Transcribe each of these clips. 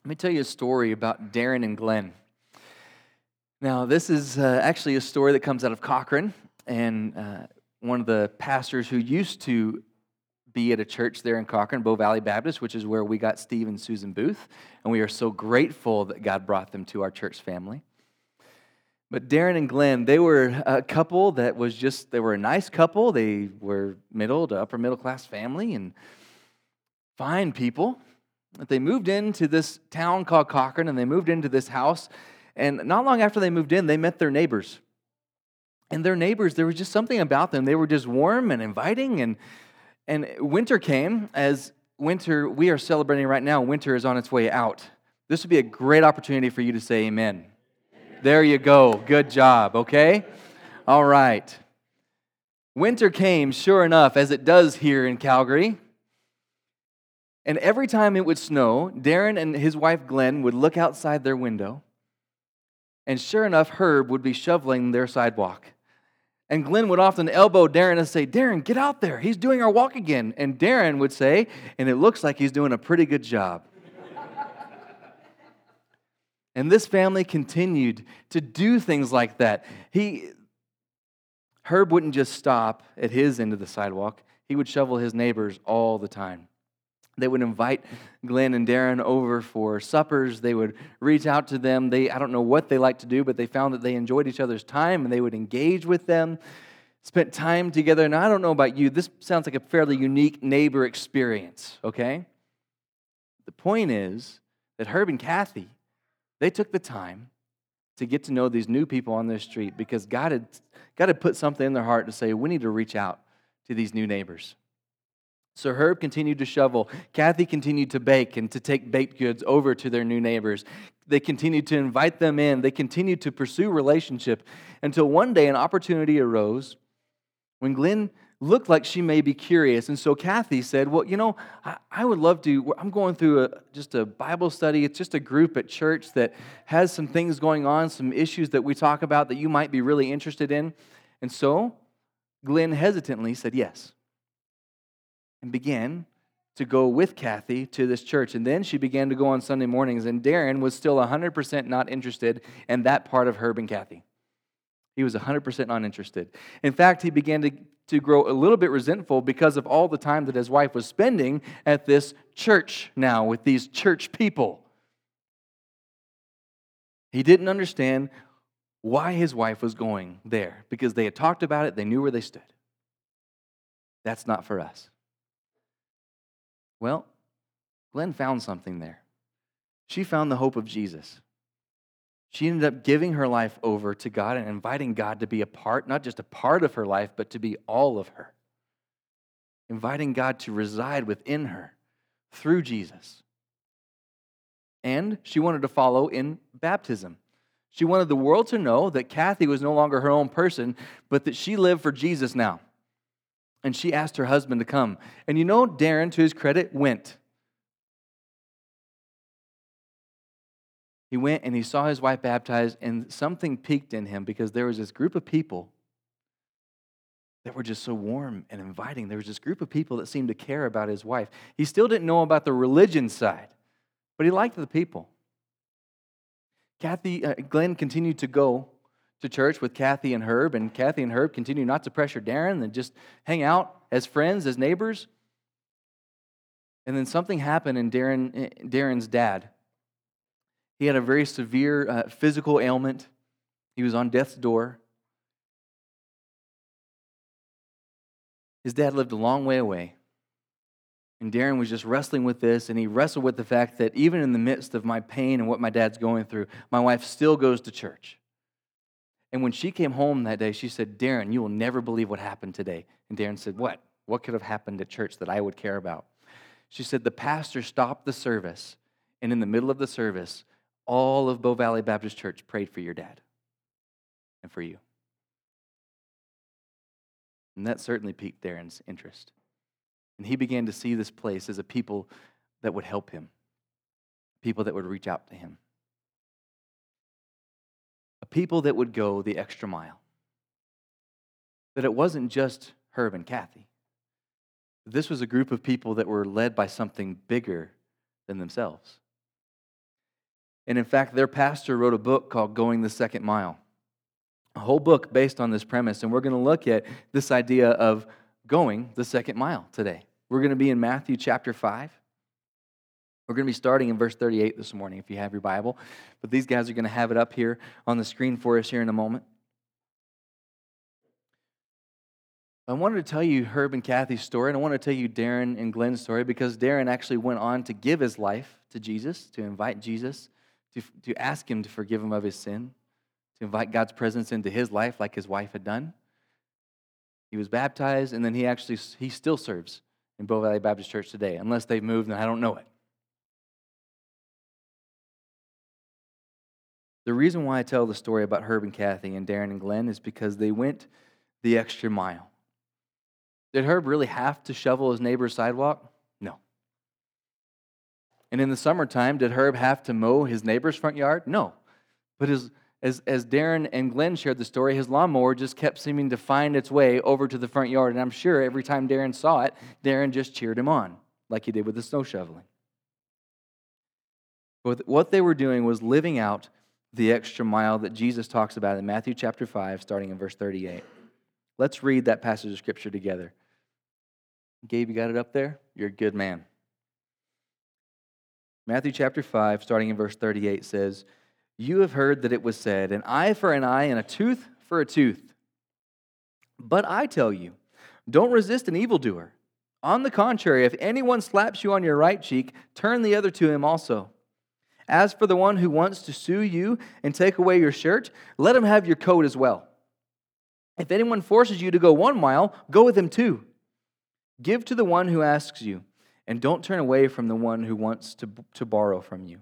Let me tell you a story about Darren and Glenn. Now, this is actually a story that comes out of Cochrane, and one of the pastors who used to be at a church there in Cochrane, Bow Valley Baptist, which is where we got Steve and Susan Booth, and we are so grateful that God brought them to our church family. But Darren and Glenn, they were a couple that was just, they were a nice couple. They were middle to upper middle class family and fine people. But they moved into this town called Cochrane, and they moved into this house. And not long after they moved in, they met their neighbors. And their neighbors, there was just something about them. They were just warm and inviting. And winter came. As winter, we are celebrating right now, winter is on its way out. This would be a great opportunity for you to say amen. There you go. Good job, okay? All right. Winter came, sure enough, as it does here in Calgary. And every time it would snow, Darren and his wife Glenn would look outside their window, and sure enough, Herb would be shoveling their sidewalk. And Glenn would often elbow Darren and say, "Darren, get out there. He's doing our walk again." And Darren would say, "And it looks like he's doing a pretty good job." And this family continued to do things like that. Herb wouldn't just stop at his end of the sidewalk. He would shovel his neighbors all the time. They would invite Glenn and Darren over for suppers. They would reach out to them. I don't know what they like to do, but they found that they enjoyed each other's time, and they would engage with them, spent time together. And I don't know about you, this sounds like a fairly unique neighbor experience, okay? The point is that Herb and Kathy, they took the time to get to know these new people on their street because God had put something in their heart to say, we need to reach out to these new neighbors. So Herb continued to shovel. Kathy continued to bake and to take baked goods over to their new neighbors. They continued to invite them in. They continued to pursue relationship until one day an opportunity arose when Glenn looked like she may be curious. And so Kathy said, well, I would love to, I'm going through just a Bible study. It's just a group at church that has some things going on, some issues that we talk about that you might be really interested in. And so Glenn hesitantly said yes, and began to go with Kathy to this church. And then she began to go on Sunday mornings, and Darren was still 100% not interested in that part of Herb and Kathy. He was 100% not interested. In fact, he began to grow a little bit resentful because of all the time that his wife was spending at this church now with these church people. He didn't understand why his wife was going there because they had talked about it, they knew where they stood. That's not for us. Well, Glenn found something there. She found the hope of Jesus. She ended up giving her life over to God and inviting God to be a part, not just a part of her life, but to be all of her. Inviting God to reside within her through Jesus. And she wanted to follow in baptism. She wanted the world to know that Kathy was no longer her own person, but that she lived for Jesus now. And she asked her husband to come. And Darren, to his credit, went. He went and he saw his wife baptized, and something piqued in him because there was this group of people that were just so warm and inviting. There was this group of people that seemed to care about his wife. He still didn't know about the religion side, but he liked the people. Glenn continued to go to church with Kathy and Herb, and Kathy and Herb continued not to pressure Darren and just hang out as friends, as neighbors. And then something happened in Darren's dad. He had a very severe physical ailment. He was on death's door. His dad lived a long way away. And Darren was just wrestling with this, and he wrestled with the fact that even in the midst of my pain and what my dad's going through, my wife still goes to church. And when she came home that day, she said, "Darren, you will never believe what happened today." And Darren said, "What? What could have happened at church that I would care about?" She said, "The pastor stopped the service, and in the middle of the service, all of Bow Valley Baptist Church prayed for your dad and for you." And that certainly piqued Darren's interest. And he began to see this place as a people that would help him, people that would reach out to him, a people that would go the extra mile. That it wasn't just Herb and Kathy. This was a group of people that were led by something bigger than themselves. And in fact, their pastor wrote a book called Going the Second Mile, a whole book based on this premise. And we're going to look at this idea of going the second mile today. We're going to be in Matthew chapter 5. We're going to be starting in verse 38 this morning if you have your Bible. But these guys are going to have it up here on the screen for us here in a moment. I wanted to tell you Herb and Kathy's story, and I want to tell you Darren and Glenn's story because Darren actually went on to give his life to Jesus, to invite Jesus, to ask him to forgive him of his sin, to invite God's presence into his life like his wife had done. He was baptized, and then he still serves in Bow Valley Baptist Church today. Unless they've moved, and I don't know it. The reason why I tell the story about Herb and Kathy and Darren and Glenn is because they went the extra mile. Did Herb really have to shovel his neighbor's sidewalk? No. And in the summertime, did Herb have to mow his neighbor's front yard? No. But as Darren and Glenn shared the story, his lawnmower just kept seeming to find its way over to the front yard. And I'm sure every time Darren saw it, Darren just cheered him on, like he did with the snow shoveling. But what they were doing was living out the extra mile that Jesus talks about in Matthew chapter 5, starting in verse 38. Let's read that passage of Scripture together. Gabe, you got it up there? You're a good man. Matthew chapter 5, starting in verse 38 says, "You have heard that it was said, an eye for an eye and a tooth for a tooth. But I tell you, don't resist an evildoer. On the contrary, if anyone slaps you on your right cheek, turn the other to him also. As for the one who wants to sue you and take away your shirt, let him have your coat as well. If anyone forces you to go 1 mile, go with him 2. Give to the one who asks you, and don't turn away from the one who wants to borrow from you."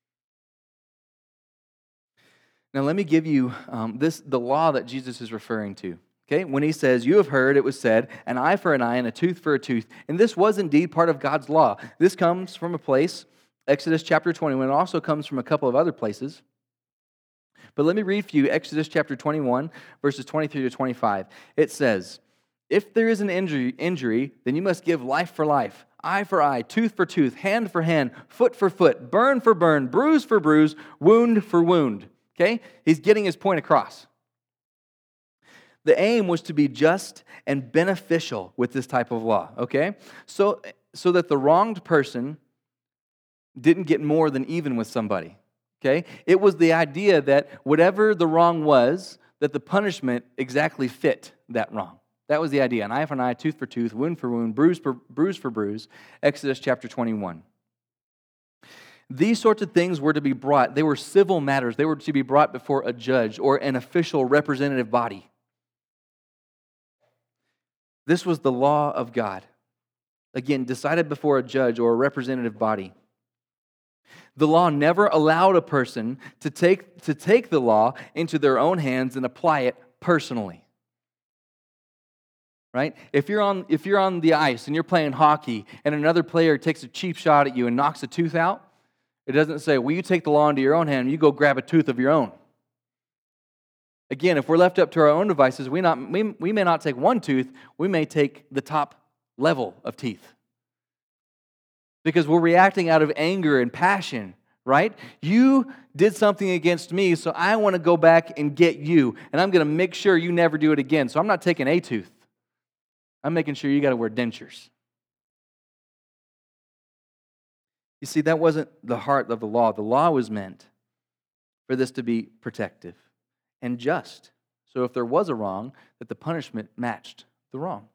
Now let me give you the law that Jesus is referring to. Okay, when he says, "You have heard it was said, an eye for an eye and a tooth for a tooth," and this was indeed part of God's law. This comes from a place, Exodus chapter 21. It also comes from a couple of other places. But let me read for you Exodus chapter 21, verses 23 to 25. It says, "If there is an injury, then you must give life for life, eye for eye, tooth for tooth, hand for hand, foot for foot, burn for burn, bruise for bruise, wound for wound." Okay? He's getting his point across. The aim was to be just and beneficial with this type of law, okay? So that the wronged person didn't get more than even with somebody, okay? It was the idea that whatever the wrong was, that the punishment exactly fit that wrong. That was the idea. An eye for an eye, tooth for tooth, wound for wound, bruise for bruise. Exodus chapter 21. These sorts of things were to be brought. They were civil matters. They were to be brought before a judge or an official representative body. This was the law of God. Again, decided before a judge or a representative body. The law never allowed a person to take the law into their own hands and apply it personally. Right? If you're on the ice and you're playing hockey and another player takes a cheap shot at you and knocks a tooth out, it doesn't say, "Well, you take the law into your own hand and you go grab a tooth of your own." Again, if we're left up to our own devices, we may not take one tooth, we may take the top level of teeth. Because we're reacting out of anger and passion, right? You did something against me, so I want to go back and get you, and I'm going to make sure you never do it again. So I'm not taking a tooth. I'm making sure you got to wear dentures. You see, that wasn't the heart of the law. The law was meant for this to be protective and just. So if there was a wrong, that the punishment matched the wrong.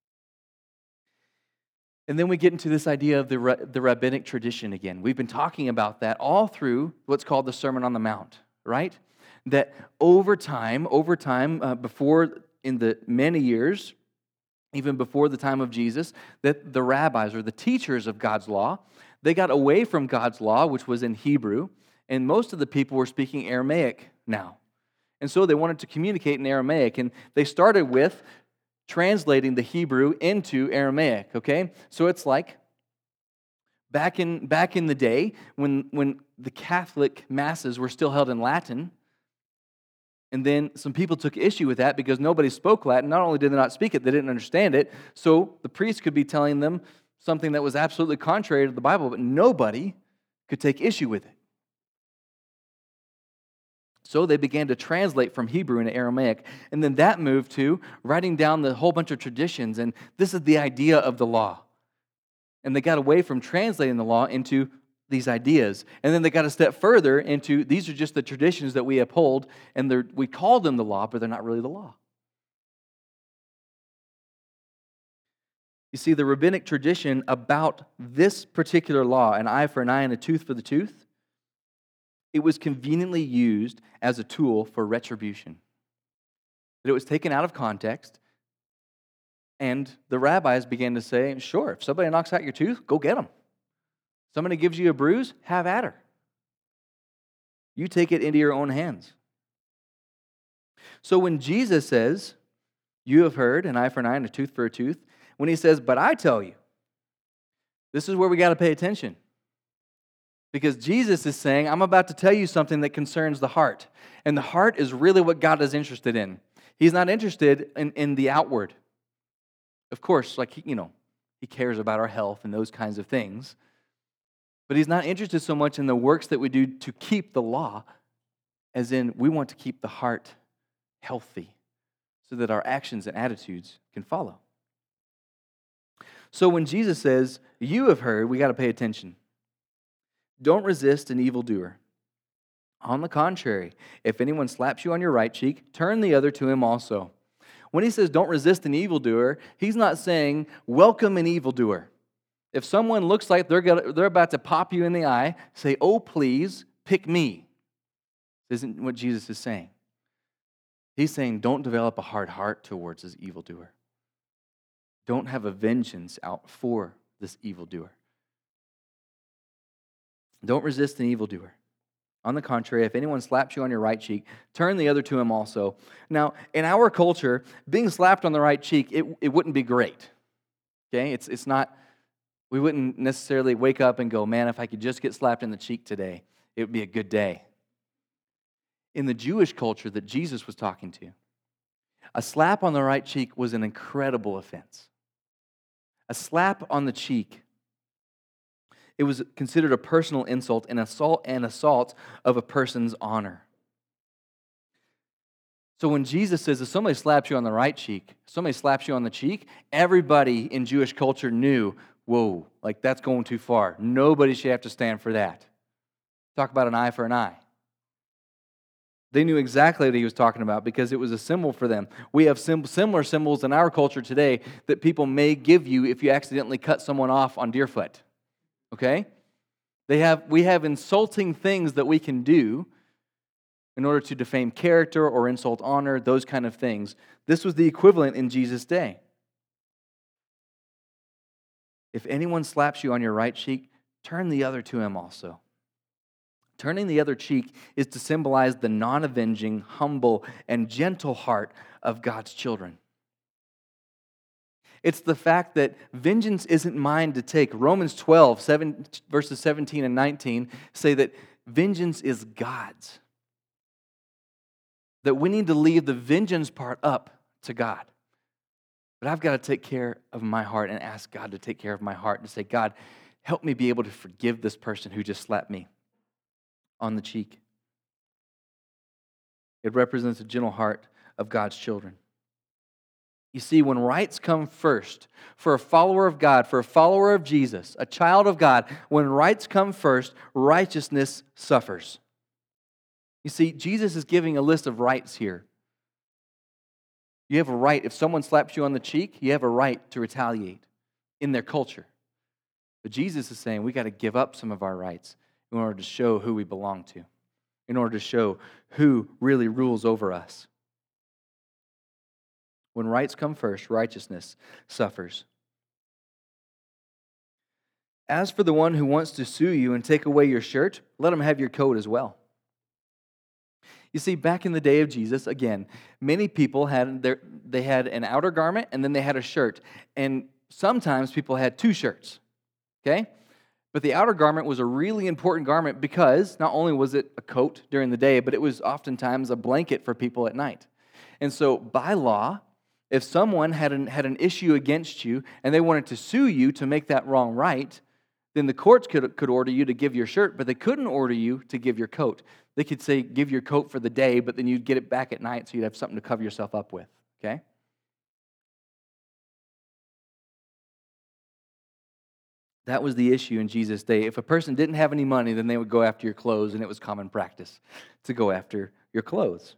And then we get into this idea of the rabbinic tradition again. We've been talking about that all through what's called the Sermon on the Mount, right? That over time, before in the many years, even before the time of Jesus, that the rabbis or the teachers of God's law, they got away from God's law, which was in Hebrew, and most of the people were speaking Aramaic now. And so they wanted to communicate in Aramaic, and they started with translating the Hebrew into Aramaic, okay? So it's like back in the day when the Catholic masses were still held in Latin, and then some people took issue with that because nobody spoke Latin. Not only did they not speak it, they didn't understand it, so the priest could be telling them something that was absolutely contrary to the Bible, but nobody could take issue with it. So they began to translate from Hebrew into Aramaic. And then that moved to writing down the whole bunch of traditions. And this is the idea of the law. And they got away from translating the law into these ideas. And then they got a step further into these are just the traditions that we uphold. And we call them the law, but they're not really the law. You see, the rabbinic tradition about this particular law, an eye for an eye and a tooth for the tooth, it was conveniently used as a tool for retribution. That it was taken out of context, and the rabbis began to say, sure, if somebody knocks out your tooth, go get them. Somebody gives you a bruise, have at her. You take it into your own hands. So when Jesus says, you have heard, an eye for an eye and a tooth for a tooth, when he says, but I tell you, this is where we got to pay attention. Because Jesus is saying, I'm about to tell you something that concerns the heart. And the heart is really what God is interested in. He's not interested in the outward. Of course, like, he cares about our health and those kinds of things. But he's not interested so much in the works that we do to keep the law, as in we want to keep the heart healthy so that our actions and attitudes can follow. So when Jesus says, you have heard, we got to pay attention. Don't resist an evildoer. On the contrary, if anyone slaps you on your right cheek, turn the other to him also. When he says don't resist an evildoer, he's not saying welcome an evildoer. If someone looks like they're about to pop you in the eye, say, oh, please, pick me. This isn't what Jesus is saying. He's saying don't develop a hard heart towards this evildoer. Don't have a vengeance out for this evildoer. Don't resist an evildoer. On the contrary, if anyone slaps you on your right cheek, turn the other to him also. Now, in our culture, being slapped on the right cheek, it wouldn't be great. Okay? It's not, we wouldn't necessarily wake up and go, man, if I could just get slapped in the cheek today, it would be a good day. In the Jewish culture that Jesus was talking to, a slap on the right cheek was an incredible offense. A slap on the cheek, it was considered a personal insult and assault of a person's honor. So when Jesus says, if somebody slaps you on the right cheek, somebody slaps you on the cheek, everybody in Jewish culture knew, whoa, like that's going too far. Nobody should have to stand for that. Talk about an eye for an eye. They knew exactly what he was talking about because it was a symbol for them. We have similar symbols in our culture today that people may give you if you accidentally cut someone off on Deerfoot. Okay? We have insulting things that we can do in order to defame character or insult honor, those kind of things. This was the equivalent in Jesus' day. If anyone slaps you on your right cheek, turn the other to him also. Turning the other cheek is to symbolize the non-avenging, humble, and gentle heart of God's children. It's the fact that vengeance isn't mine to take. Romans 12, verses 17 and 19 say that vengeance is God's. That we need to leave the vengeance part up to God. But I've got to take care of my heart and ask God to take care of my heart and say, God, help me be able to forgive this person who just slapped me on the cheek. It represents a gentle heart of God's children. You see, when rights come first, for a follower of God, for a follower of Jesus, a child of God, when rights come first, righteousness suffers. You see, Jesus is giving a list of rights here. You have a right, if someone slaps you on the cheek, you have a right to retaliate in their culture. But Jesus is saying we got to give up some of our rights in order to show who we belong to, in order to show who really rules over us. When rights come first, righteousness suffers. As for the one who wants to sue you and take away your shirt, let him have your coat as well. You see, back in the day of Jesus, again, many people had an outer garment and then they had a shirt. And sometimes people had two shirts, okay? But the outer garment was a really important garment because not only was it a coat during the day, but it was oftentimes a blanket for people at night. And so by law, if someone had an issue against you and they wanted to sue you to make that wrong right, then the courts could order you to give your shirt, but they couldn't order you to give your coat. They could say, give your coat for the day, but then you'd get it back at night, so you'd have something to cover yourself up with, okay? That was the issue in Jesus' day. If a person didn't have any money, then they would go after your clothes, and it was common practice to go after your clothes.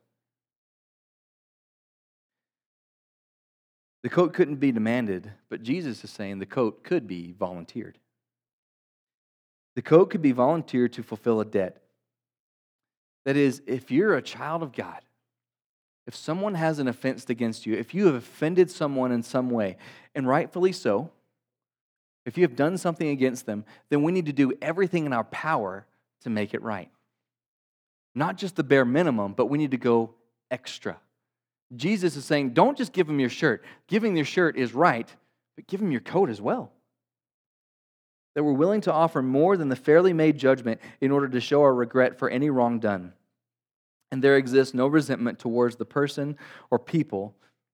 The coat couldn't be demanded, but Jesus is saying the coat could be volunteered. The coat could be volunteered to fulfill a debt. That is, if you're a child of God, if someone has an offense against you, if you have offended someone in some way, and rightfully so, if you have done something against them, then we need to do everything in our power to make it right. Not just the bare minimum, but we need to go extra. Jesus is saying, don't just give them your shirt. Giving your shirt is right, but give them your coat as well. That we're willing to offer more than the fairly made judgment in order to show our regret for any wrong done. And there exists no resentment towards the person or people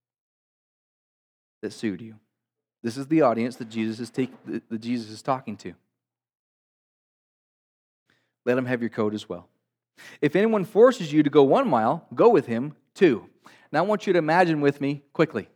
that sued you. This is the audience that Jesus is talking to. Let him have your coat as well. If anyone forces you to go 1 mile, go with him 2. Now I want you to imagine with me quickly.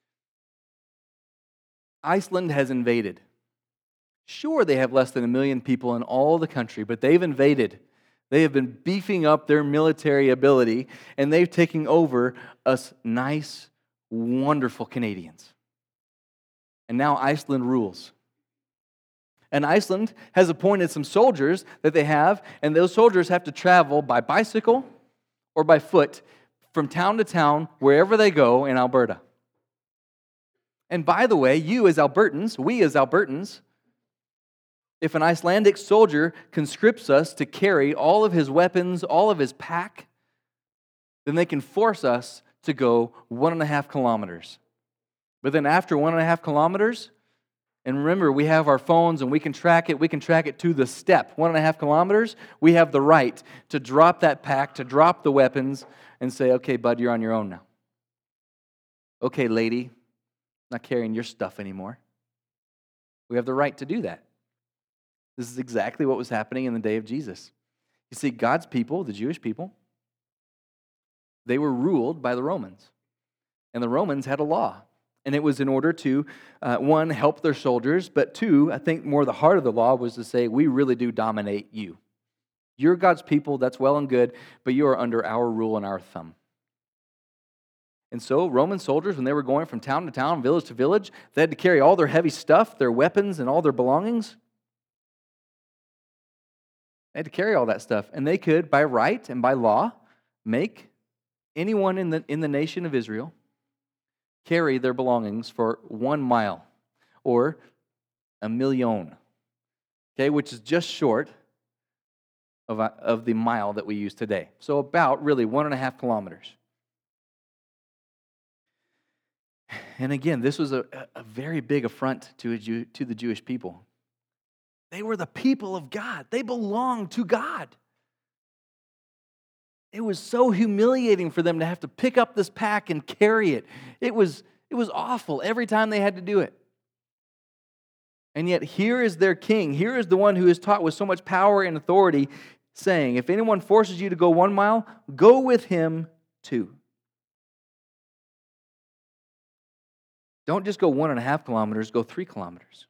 Iceland has invaded. Sure, they have less than 1 million people in all the country, but they've invaded. They have been beefing up their military ability, and they've taken over us nice, wonderful Canadians. And now Iceland rules. And Iceland has appointed some soldiers that they have, and those soldiers have to travel by bicycle or by foot from town to town, wherever they go in Alberta. And by the way, we as Albertans, if an Icelandic soldier conscripts us to carry all of his weapons, all of his pack, then they can force us to go 1.5 kilometers. But then after 1.5 kilometers, and remember, we have our phones and we can track it to the step. 1.5 kilometers, we have the right to drop that pack, to drop the weapons, and say, okay, bud, you're on your own now. Okay, lady, not carrying your stuff anymore. We have the right to do that. This is exactly what was happening in the day of Jesus. You see, God's people, the Jewish people, they were ruled by the Romans. And the Romans had a law. And it was in order to, 1, help their soldiers, but 2, I think more the heart of the law was to say, we really do dominate you. You're God's people, that's well and good, but you are under our rule and our thumb. And so Roman soldiers, when they were going from town to town, village to village, they had to carry all their heavy stuff, their weapons, and all their belongings. They had to carry all that stuff. And they could, by right and by law, make anyone in the nation of Israel carry their belongings for 1 mile, or 1 million, okay, which is just short of the mile that we use today. So about really 1.5 kilometers. And again, this was a very big affront to the Jewish people. They were the people of God. They belonged to God. It was so humiliating for them to have to pick up this pack and carry it. It was awful every time they had to do it. And yet here is their king. Here is the one who is taught with so much power and authority, saying, if anyone forces you to go 1 mile, go with him 2. Don't just go 1.5 kilometers, go 3 kilometers.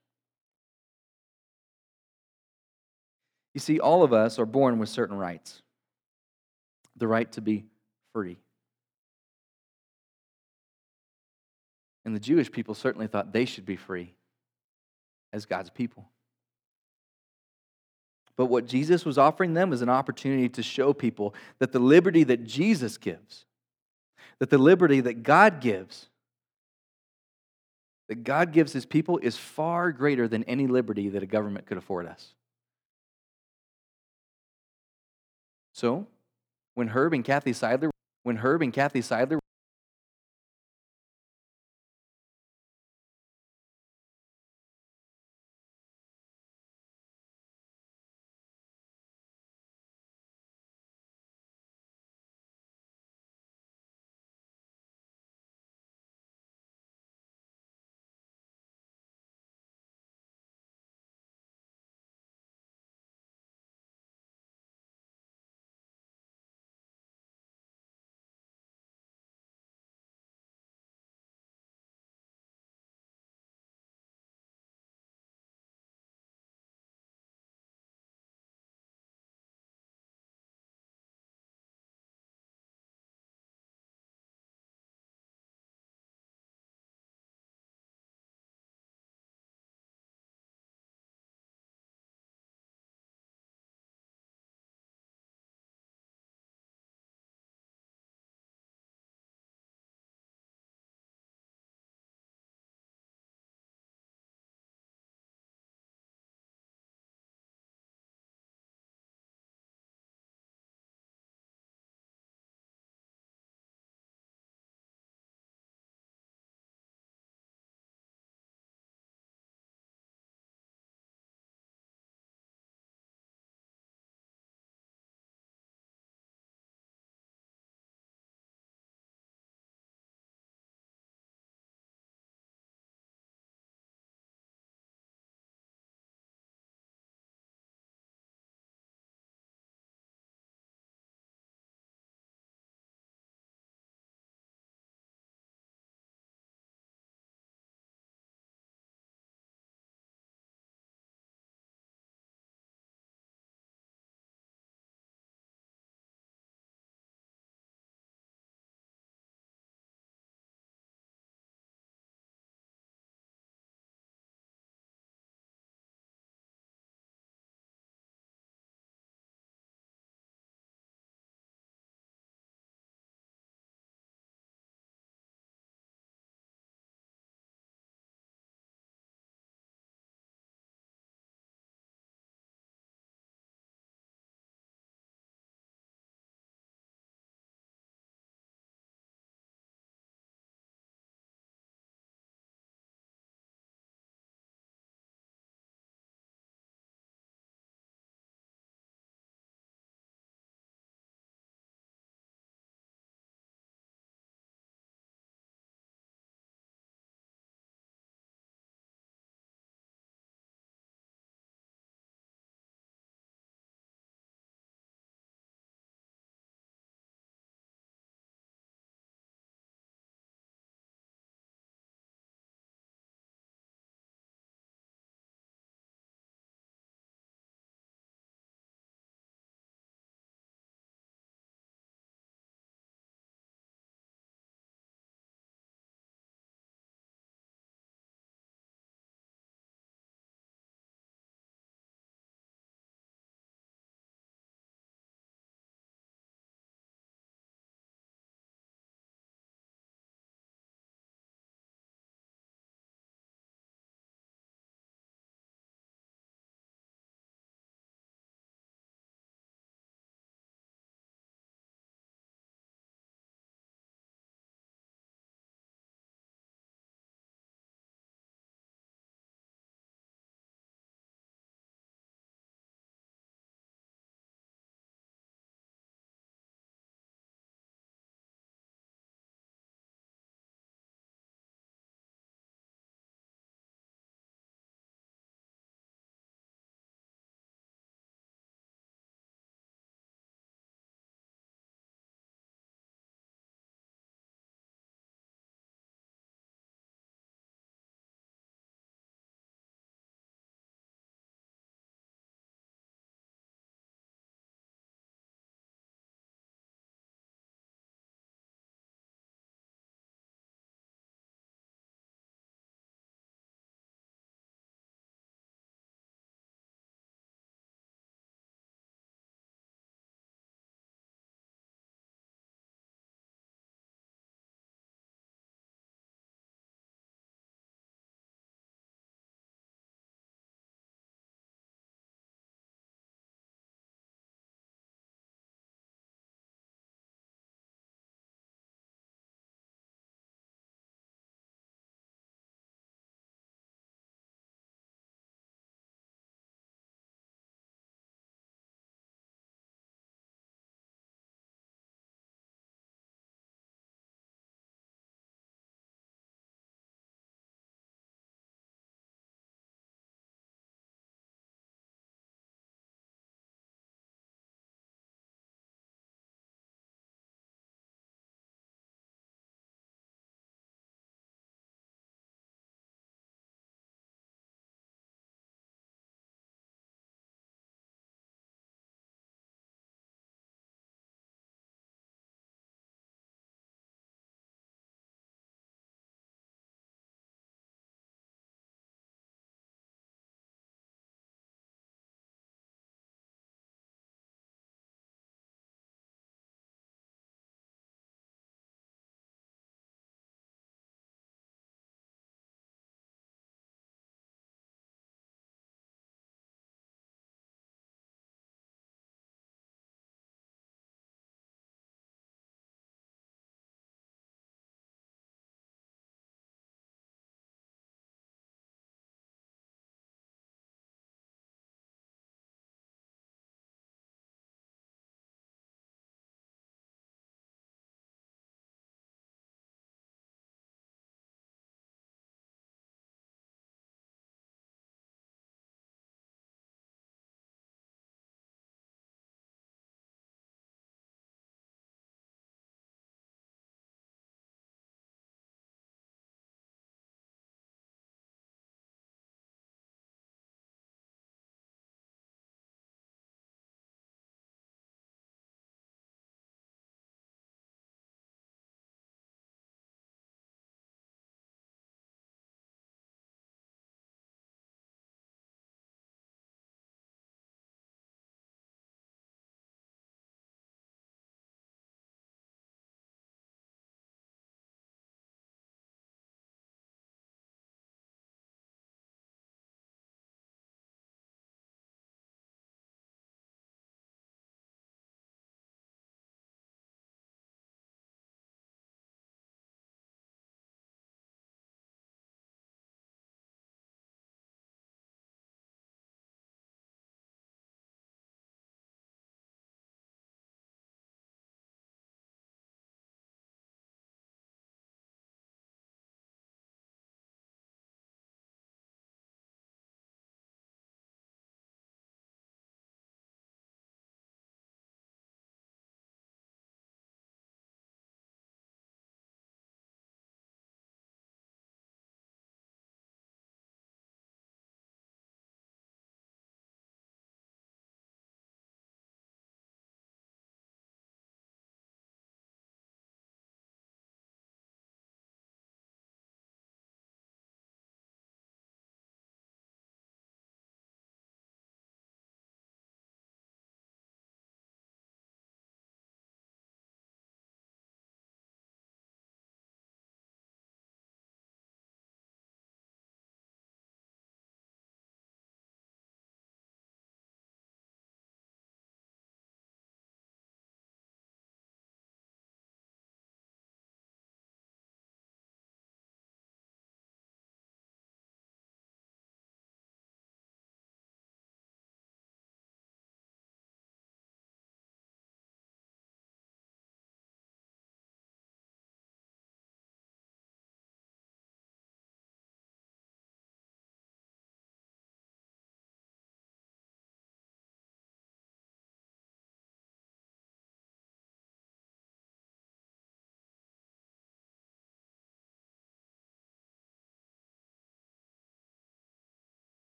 You see, all of us are born with certain rights. The right to be free. And the Jewish people certainly thought they should be free as God's people. But what Jesus was offering them is an opportunity to show people that the liberty that Jesus gives, that the liberty that God gives His people is far greater than any liberty that a government could afford us. So, when Herb and Kathy Seidler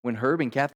when Herb and Kathleen